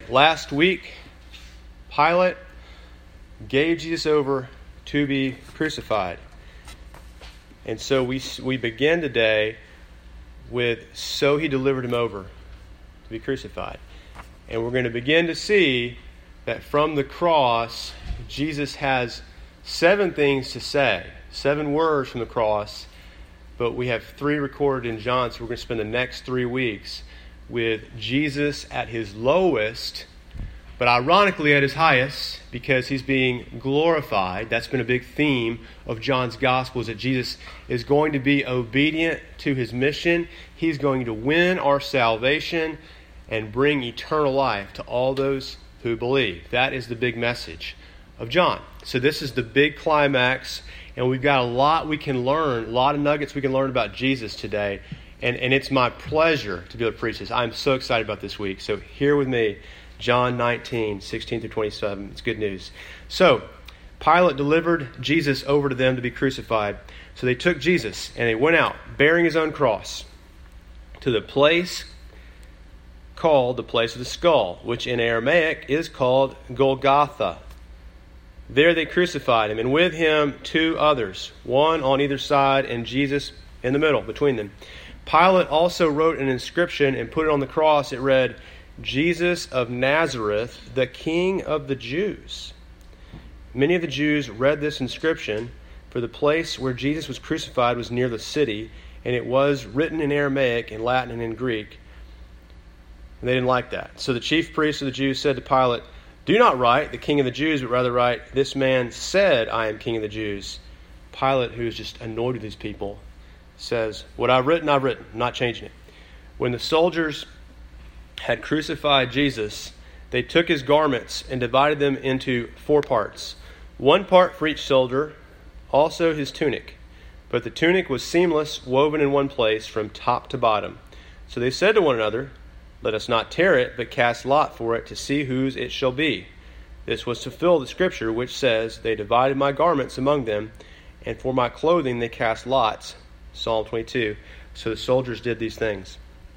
last week, Pilate gave Jesus over to be crucified. And so we begin today with, so he delivered him over to be crucified. And we're going to begin to see that from the cross, Jesus has 7 things to say, 7 words from the cross, but we have 3 recorded in John, so we're going to spend the next 3 weeks with Jesus at his lowest, but ironically at his highest, because he's being glorified. That's been a big theme of John's gospel, is that Jesus is going to be obedient to his mission. He's going to win our salvation and bring eternal life to all those who believe. That is the big message of John. So this is the big climax, and we've got a lot we can learn, a lot of nuggets we can learn about Jesus today. And it's my pleasure to be able to preach this. I'm so excited about this week. So here with me, John 19, 16 through 27. It's good news. So Pilate delivered Jesus over to them to be crucified. So they took Jesus and they went out bearing his own cross to the place called the place of the skull, which in Aramaic is called Golgotha. There they crucified him, and with him 2 others, one on either side and Jesus in the middle between them. Pilate also wrote an inscription and put it on the cross. It read, Jesus of Nazareth, the King of the Jews. Many of the Jews read this inscription, for the place where Jesus was crucified was near the city, and it was written in Aramaic, in Latin, and in Greek. And they didn't like that. So the chief priests of the Jews said to Pilate, do not write the King of the Jews, but rather write, this man said, I am King of the Jews. Pilate, who is just annoyed with these people, says, what I've written, I'm not changing it. When the soldiers had crucified Jesus, they took his garments and divided them into 4 parts. 1 part for each soldier, also his tunic. But the tunic was seamless, woven in one place from top to bottom. So they said to one another, let us not tear it, but cast lot for it to see whose it shall be. This was to fulfill the scripture which says, they divided my garments among them, and for my clothing they cast lots. Psalm 22. So the soldiers did these things.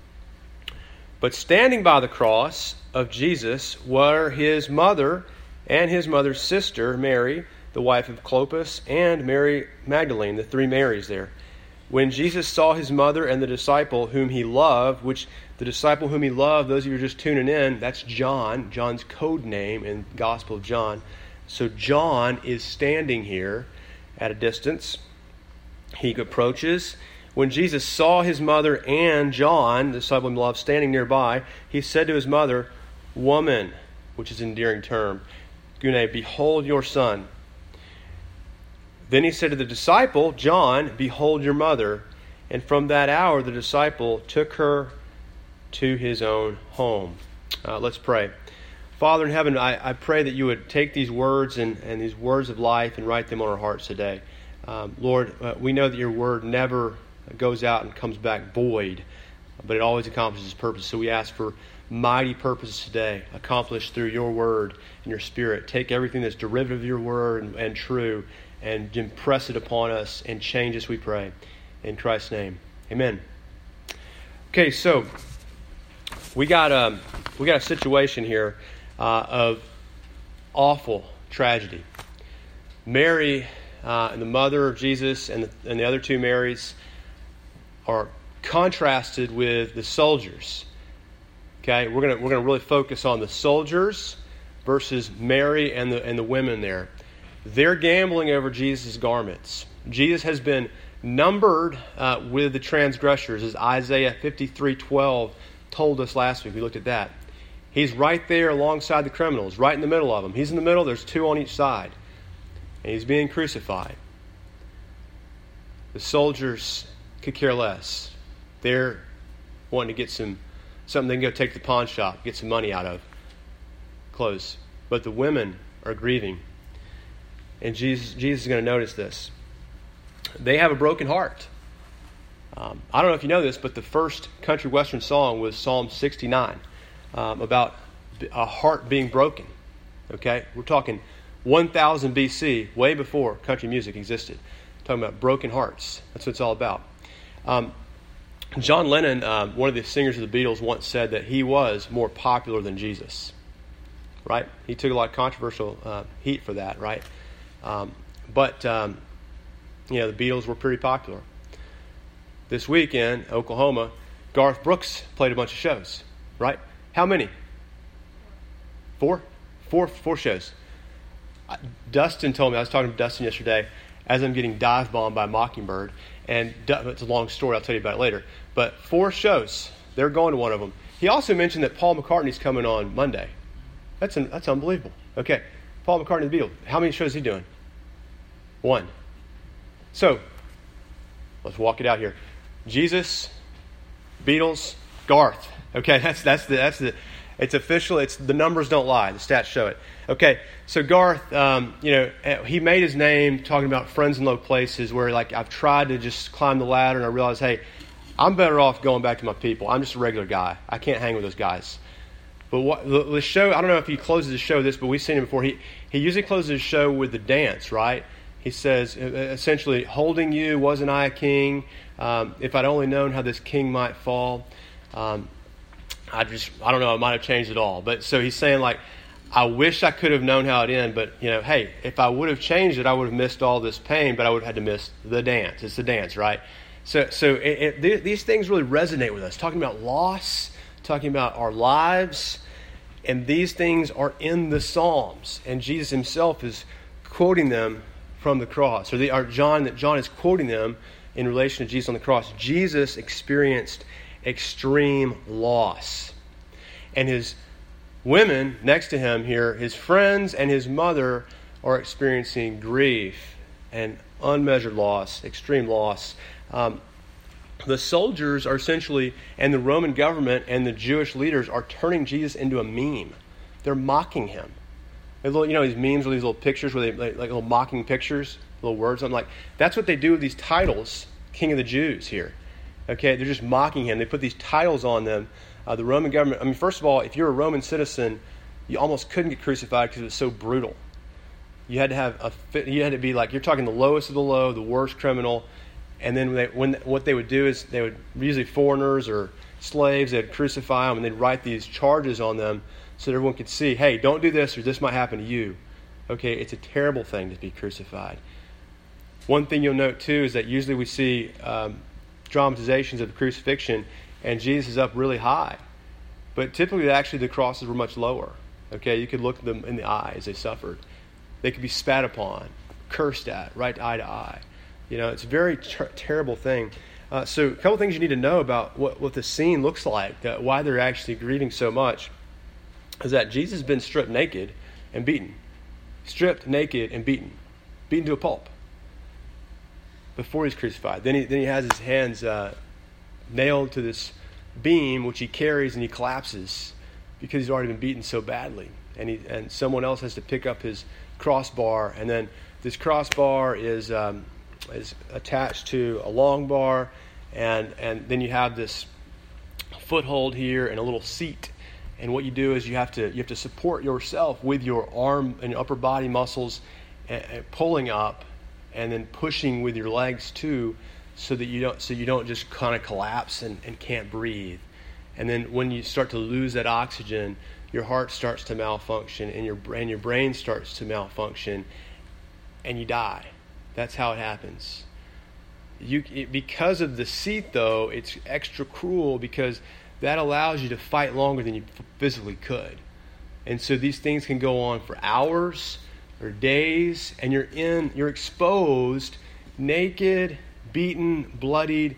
But standing by the cross of Jesus were his mother and his mother's sister, Mary, the wife of Clopas, and Mary Magdalene, the 3 Marys there. When Jesus saw his mother and the disciple whom he loved, which the disciple whom he loved, those of you who are just tuning in, that's John, John's code name in the Gospel of John. So John is standing here at a distance. He approaches. When Jesus saw his mother and John, the disciple he loved, standing nearby, he said to his mother, woman, which is an endearing term, Gune, behold your son. Then he said to the disciple, John, behold your mother. And from that hour the disciple took her to his own home. Let's pray. Father in heaven, I pray that you would take these words and these words of life and write them on our hearts today. Lord, we know that your word never goes out and comes back void, but it always accomplishes its purpose. So we ask for mighty purposes today, accomplished through your word and your spirit. Take everything that's derivative of your word and true and impress it upon us and change us, we pray. In Christ's name, amen. Okay, so we got a situation here of awful tragedy. Mary and the mother of Jesus and the other 2 Marys are contrasted with the soldiers. Okay, we're gonna really focus on the soldiers versus Mary and the women there. They're gambling over Jesus' garments. Jesus has been numbered with the transgressors, as Isaiah 53:12 told us last week. We looked at that. He's right there alongside the criminals, right in the middle of them. He's in the middle. There's 2 on each side. And he's being crucified. The soldiers could care less. They're wanting to get something they can go take to the pawn shop, get some money out of. Clothes. But the women are grieving. And Jesus is going to notice this. They have a broken heart. I don't know if you know this, but the first country western song was Psalm 69 about a heart being broken. Okay? We're talking 1000 BC, way before country music existed. Talking about broken hearts. That's what it's all about. John Lennon, one of the singers of the Beatles, once said that he was more popular than Jesus. right? He took a lot of controversial heat for that, right? But the Beatles were pretty popular. This weekend, Oklahoma, Garth Brooks played a bunch of shows, right? How many? Four shows. Dustin told me, I was talking to Dustin yesterday, as I'm getting dive bombed by Mockingbird, and it's a long story, I'll tell you about it later, but 4 shows, they're going to one of them. He also mentioned that Paul McCartney's coming on Monday. That's unbelievable. Okay, Paul McCartney, the Beatles, how many shows is he doing? 1. So, let's walk it out here. Jesus, Beatles, Garth. Okay, that's the it's official. It's the numbers don't lie. The stats show it. Okay, so Garth, he made his name talking about friends in low places where like I've tried to just climb the ladder and I realized, hey, I'm better off going back to my people. I'm just a regular guy. I can't hang with those guys. But what the show, I don't know if he closes the show this, but we've seen him before. He usually closes his show with the dance, right? He says, essentially, holding you, wasn't I a king? If I'd only known how this king might fall. I don't know, it might have changed it all. But so he's saying, like, I wish I could have known how it'd end, but, hey, if I would have changed it, I would have missed all this pain, but I would have had to miss the dance. It's the dance, right? So these things really resonate with us, talking about loss, talking about our lives, and these things are in the Psalms, and Jesus himself is quoting them from the cross, or John is quoting them in relation to Jesus on the cross. Jesus experienced extreme loss, and his women next to him here, his friends and his mother, are experiencing grief and unmeasured loss, extreme loss. The soldiers are essentially, and the Roman government and the Jewish leaders are turning Jesus into a meme. They're mocking him. These memes with these little pictures where they like little mocking pictures, little words. I'm like, that's what they do with these titles, King of the Jews here. Okay, they're just mocking him. They put these titles on them. The Roman government, first of all, if you're a Roman citizen, you almost couldn't get crucified because it was so brutal. You had to be like, you're talking the lowest of the low, the worst criminal. And then what they would do is they would, usually foreigners or slaves, they'd crucify them and they'd write these charges on them so that everyone could see, hey, don't do this or this might happen to you. Okay, it's a terrible thing to be crucified. One thing you'll note too is that usually we see dramatizations of the crucifixion and Jesus is up really high. But typically actually the crosses were much lower. Okay, you could look at them in the eye as they suffered. They could be spat upon, cursed at, right eye to eye. It's a very terrible thing. So a couple things you need to know about what the scene looks like, why they're actually grieving so much, is that Jesus has been stripped naked and beaten. Stripped naked and beaten to a pulp before he's crucified. Then he has his hands nailed to this beam, which he carries, and he collapses because he's already been beaten so badly. And someone else has to pick up his crossbar, and then this crossbar is attached to a long bar, and then you have this foothold here and a little seat. And what you do is you have to support yourself with your arm and upper body muscles, pulling up, and then pushing with your legs too, so you don't just kind of collapse and can't breathe. And then when you start to lose that oxygen, your heart starts to malfunction, and your brain starts to malfunction, and you die. That's how it happens. Because of the seat, though, it's extra cruel because that allows you to fight longer than you physically could. And so these things can go on for hours or days, and you're exposed, naked, beaten, bloodied,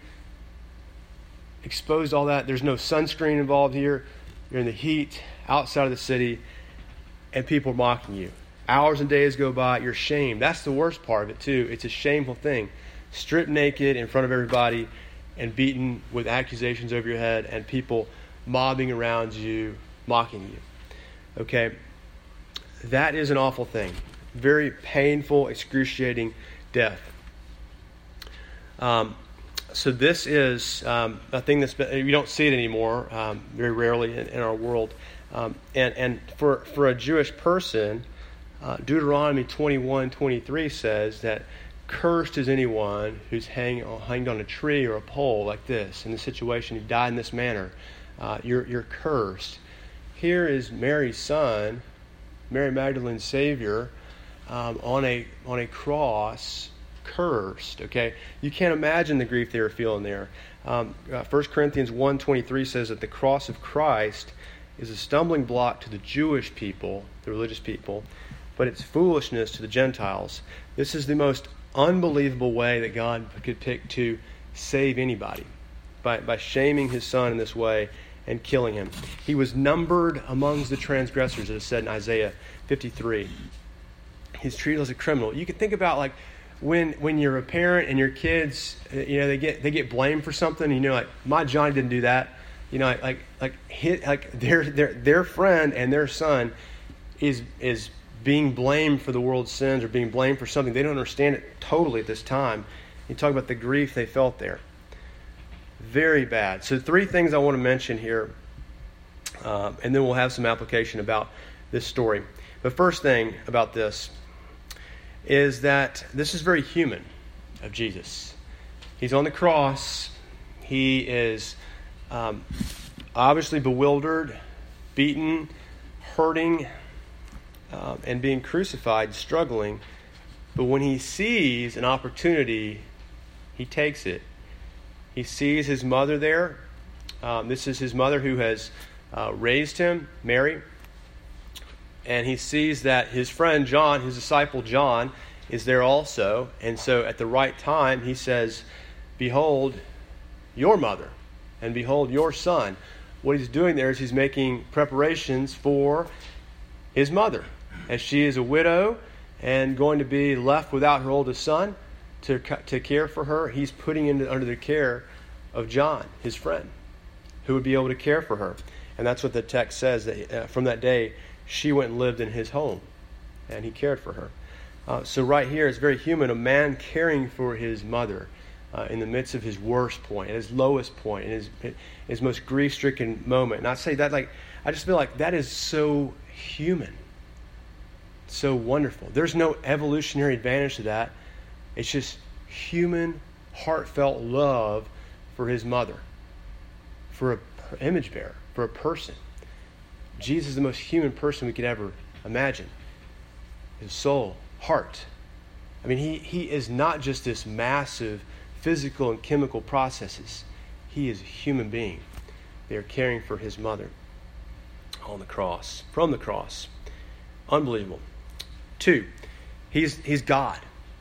exposed, all that. There's no sunscreen involved here. You're in the heat, outside of the city, and people are mocking you. Hours and days go by, you're shamed. That's the worst part of it too. It's a shameful thing. Stripped naked in front of everybody and beaten with accusations over your head and people mobbing around you, mocking you. Okay? That is an awful thing. Very painful, excruciating death. So this is a thing you don't see it anymore, very rarely in our world. And for a Jewish person, Deuteronomy 21:23 says that cursed is anyone who's hanged on a tree or a pole like this. In this situation, you died in this manner. You're cursed. Here is Mary's son Mary Magdalene's Savior on a cross, cursed. Okay, you can't imagine the grief they were feeling there. 1 Corinthians 1:23 says that the cross of Christ is a stumbling block to the Jewish people, the religious people, but it's foolishness to the Gentiles. This is the most unbelievable way that God could pick to save anybody, by shaming his son in this way and killing him. He was numbered amongst the transgressors, as it said in Isaiah 53. He's treated as a criminal. You can think about like when you're a parent and your kids, they get blamed for something. Like my Johnny didn't do that. Their friend and their son is being blamed for the world's sins or being blamed for something. They don't understand it totally at this time. You talk about the grief they felt there. Very bad. So 3 things I want to mention here, and then we'll have some application about this story. The first thing about this is that this is very human of Jesus. He's on the cross. He is obviously bewildered, beaten, hurting, and being crucified, struggling. But when he sees an opportunity, he takes it. He sees his mother there. This is his mother who has raised him, Mary. And he sees that his friend John, his disciple John, is there also. And so at the right time, he says, "Behold your mother, and behold your son." What he's doing there is he's making preparations for his mother, as she is a widow and going to be left without her oldest son to care for her. He's putting her under the care of John, his friend, who would be able to care for her. And that's what the text says, that from that day, she went and lived in his home, and he cared for her. So right here, it's very human, a man caring for his mother in the midst of his worst point, at his lowest point, in his most grief-stricken moment. And I say that I just feel like that is so human, so wonderful. There's no evolutionary advantage to that. It's just human, heartfelt love for his mother, for an image bearer, for a person. Jesus is the most human person we could ever imagine. His soul, heart. I mean, he is not just this massive physical and chemical processes. He is a human being. They are caring for his mother on the cross, from the cross. Unbelievable. 2, he's God.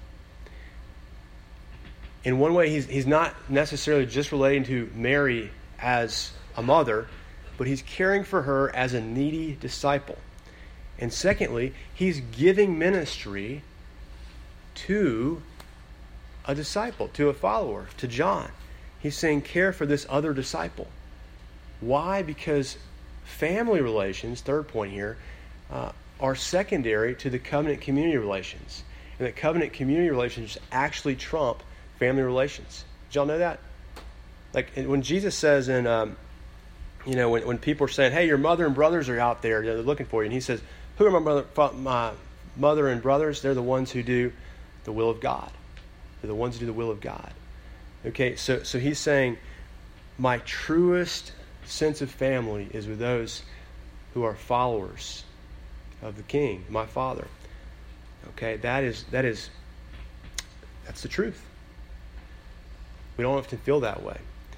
In one way, he's not necessarily just relating to Mary as a mother, but he's caring for her as a needy disciple. And secondly, he's giving ministry to a disciple, to a follower, to John. He's saying, care for this other disciple. Why? Because family relations, third point here, are secondary to the covenant community relations. And that covenant community relations actually trump family relations. Did y'all know that? Like when Jesus says in, when people are saying, "Hey, your mother and brothers are out there, they're looking for you," and he says, "Who are my mother and brothers?" They're the ones who do the will of God. They're the ones who do the will of God. Okay, so he's saying, my truest sense of family is with those who are followers of the King, my Father. Okay, that's the truth. We don't often feel that way.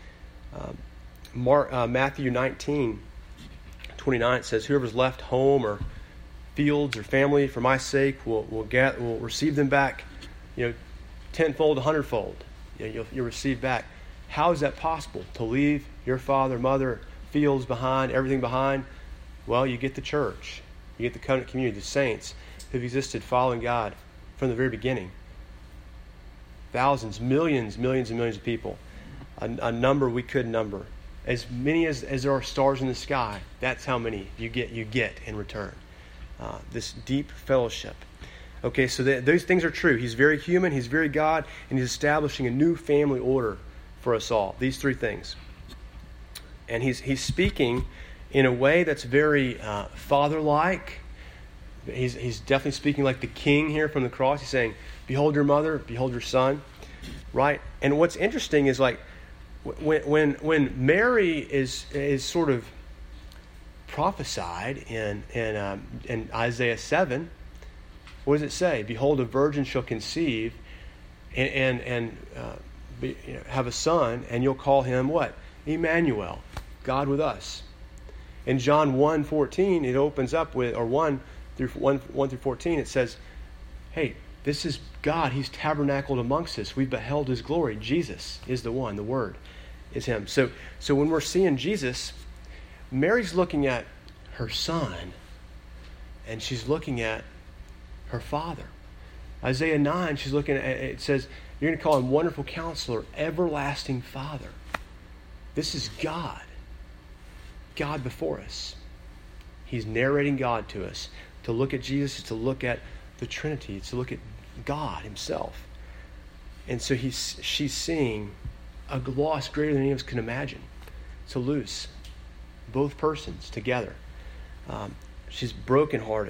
Matthew 19:29 says, "Whoever's left home or fields or family for my sake will receive them back, tenfold, 100-fold. You'll receive back." How is that possible? To leave your father, mother, fields behind, everything behind? Well, you get the church. You get the covenant community, the saints who've existed following God from the very beginning. Thousands, millions and millions of people. A number we couldn't number. As many as there are stars in the sky, that's how many you get in return. This deep fellowship. Okay, so those things are true. He's very human, he's very God, and he's establishing a new family order for us all. These 3 things. And he's speaking in a way that's very father-like. He's definitely speaking like the king here from the cross. He's saying, "Behold your mother, behold your son." Right? And what's interesting is like when Mary is sort of prophesied in Isaiah 7. What does it say? Behold, a virgin shall conceive and have a son, and you'll call him what? Emmanuel, God with us. In John 1:14, it opens up with, or 1 through 14, it says, hey, this is God. He's tabernacled amongst us. We've beheld his glory. Jesus is the one. The Word is him. So when we're seeing Jesus, Mary's looking at her son, and she's looking at her father. Isaiah 9, she's looking at, it says, you're going to call him Wonderful Counselor, Everlasting Father. This is God. God before us. He's narrating God to us. To look at Jesus is to look at the Trinity. It's to look at God himself. And so she's seeing a loss greater than any of us can imagine. To lose both persons together. She's brokenhearted.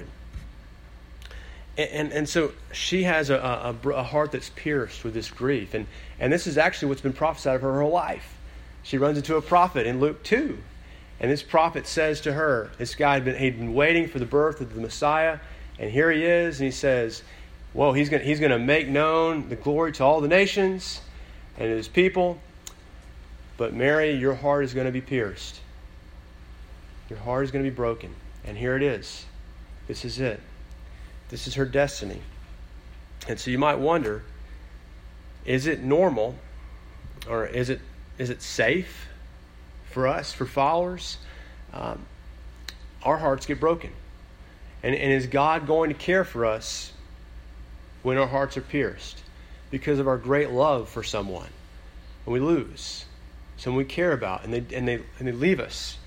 And so she has a heart that's pierced with this grief. And this is actually what's been prophesied of her whole life. She runs into a prophet in Luke 2. And this prophet says to her, this guy he'd been waiting for the birth of the Messiah, and here he is, and he says, well, he's going to make known the glory to all the nations and his people. But Mary, your heart is going to be pierced. Your heart is going to be broken. And here it is. This is it. This is her destiny. And so you might wonder, is it normal, or is it safe for us, for followers? Our hearts get broken. And is God going to care for us when our hearts are pierced because of our great love for someone? When we lose someone we care about and they leave us,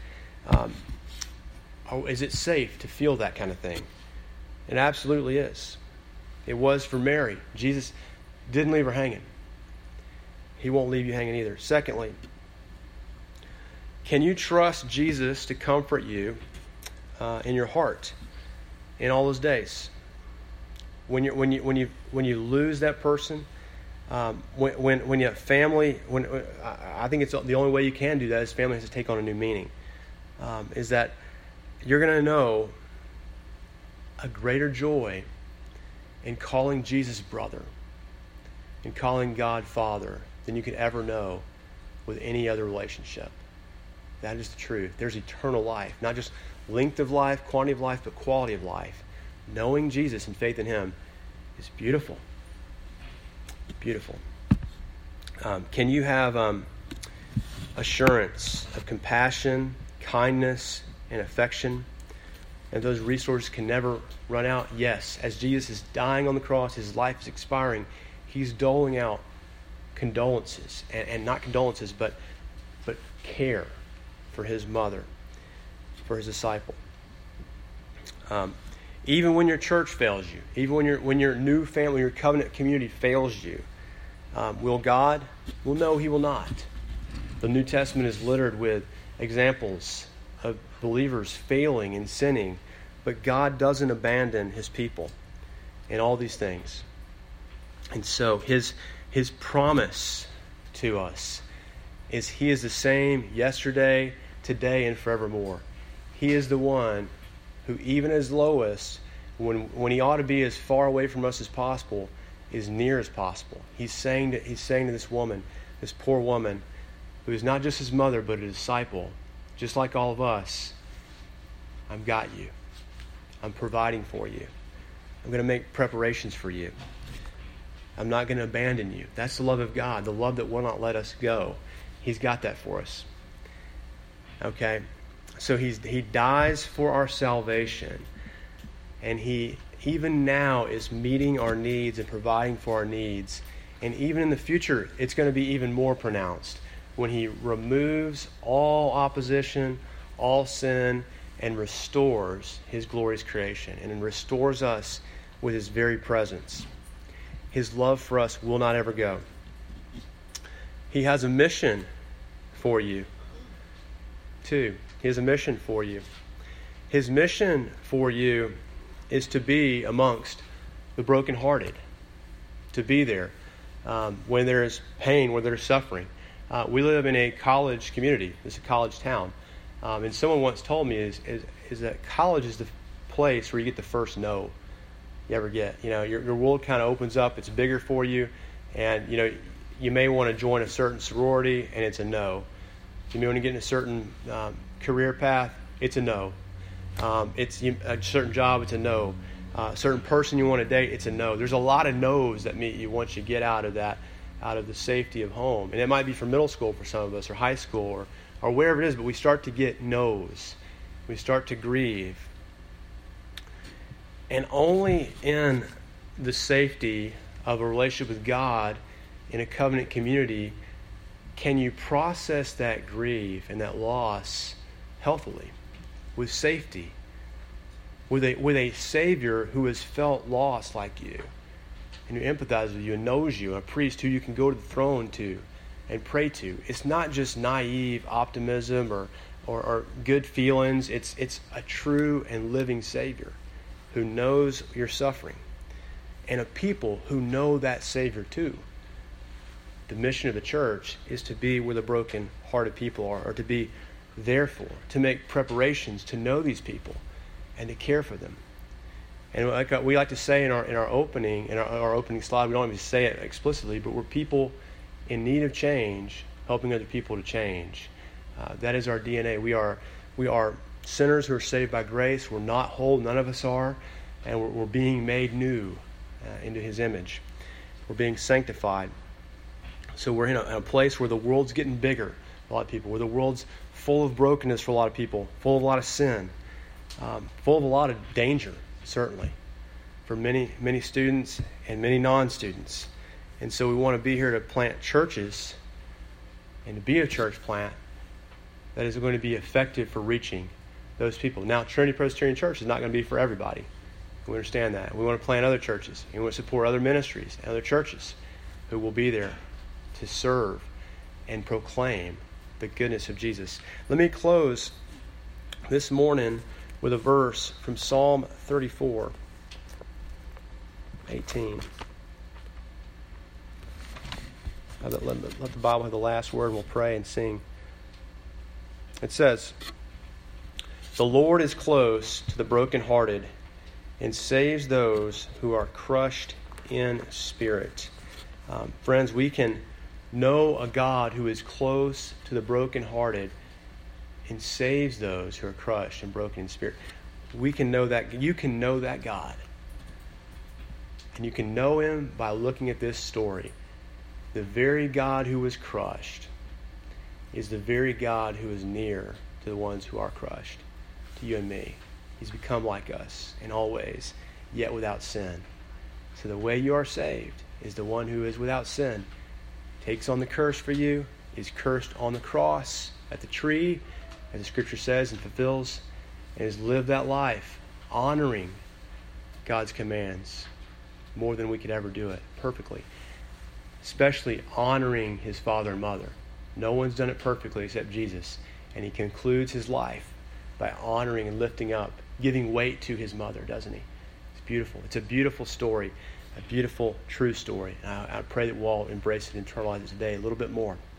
is it safe to feel that kind of thing? It absolutely is. It was for Mary. Jesus didn't leave her hanging. He won't leave you hanging either. Secondly, can you trust Jesus to comfort you in your heart in all those days? When you lose that person, when you have family, I think it's the only way you can do that is family has to take on a new meaning. Is that you're going to know a greater joy in calling Jesus brother, in calling God Father, than you could ever know with any other relationship. That is the truth. There's eternal life, not just length of life, quantity of life, but quality of life. Knowing Jesus and faith in him is beautiful. Beautiful. Can you have assurance of compassion, kindness, and affection? And those resources can never run out? Yes. As Jesus is dying on the cross, his life is expiring, he's doling out condolences. And not condolences, but care for his mother, for his disciple. Even when your church fails you, even when your new family, your covenant community fails you, will God? Well, no, he will not. The New Testament is littered with examples of believers failing and sinning, but God doesn't abandon his people in all these things. And so his promise to us is he is the same yesterday, today, and forevermore. He is the one who, even as lowest, when he ought to be as far away from us as possible, is near as possible. He's saying to this woman, this poor woman, who is not just his mother, but a disciple, just like all of us, I've got you. I'm providing for you. I'm going to make preparations for you. I'm not going to abandon you. That's the love of God, the love that will not let us go. He's got that for us. Okay? So he dies for our salvation. And he even now is meeting our needs and providing for our needs. And even in the future, it's going to be even more pronounced when he removes all opposition, all sin, and restores his glorious creation and restores us with his very presence. His love for us will not ever go. He has a mission for you, too. He has a mission for you. His mission for you is to be amongst the brokenhearted, to be there when there is pain, when there is suffering. We live in a college community. It's a college town. And someone once told me is that college is the place where you get the first no you ever get. Your world kind of opens up. It's bigger for you, and you may want to join a certain sorority, and it's a no. You may want to get in a certain career path. It's a no. It's a certain job. It's a no. A certain person you want to date. It's a no. There's a lot of no's that meet you once you get out of the safety of home, and it might be for middle school for some of us, or high school, or wherever it is. But we start to get no's. We start to grieve. And only in the safety of a relationship with God in a covenant community can you process that grief and that loss healthily, with safety, with a Savior who has felt loss like you, and who empathizes with you and knows you, a priest who you can go to the throne to and pray to. It's not just naive optimism or good feelings. It's a true and living Savior who knows your suffering, and a people who know that Savior too. The mission of the church is to be where the broken-hearted people are, or to be there for, to make preparations to know these people and to care for them. And like we like to say in our opening slide, we don't even say it explicitly, but we're people in need of change, helping other people to change. That is our DNA. We are sinners who are saved by grace. We're not whole. None of us are. And we're being made new into His image. We're being sanctified. So we're in a place where the world's getting bigger for a lot of people, where the world's full of brokenness for a lot of people, full of a lot of sin, full of a lot of danger, certainly, for many, many students and many non-students. And so we want to be here to plant churches and to be a church plant that is going to be effective for reaching those people. Now, Trinity Presbyterian Church is not going to be for everybody. We understand that. We want to plant other churches. We want to support other ministries and other churches who will be there to serve and proclaim the goodness of Jesus. Let me close this morning with a verse from Psalm 34:18. Let the Bible have the last word, and we'll pray and sing. It says, "The Lord is close to the brokenhearted and saves those who are crushed in spirit." Friends, we can know a God who is close to the brokenhearted and saves those who are crushed and broken in spirit. We can know that. You can know that God. And you can know Him by looking at this story. The very God who was crushed is the very God who is near to the ones who are crushed, to you and me. He's become like us in all ways, yet without sin. So the way you are saved is the one who is without sin, takes on the curse for you, is cursed on the cross at the tree, as the Scripture says and fulfills, and has lived that life honoring God's commands more than we could ever do it perfectly. Especially honoring His father and mother. No one's done it perfectly except Jesus. And He concludes His life by honoring and lifting up, giving weight to His mother, doesn't He? It's beautiful. It's a beautiful story, a beautiful, true story. I pray that we'll all embrace it and internalize it today a little bit more.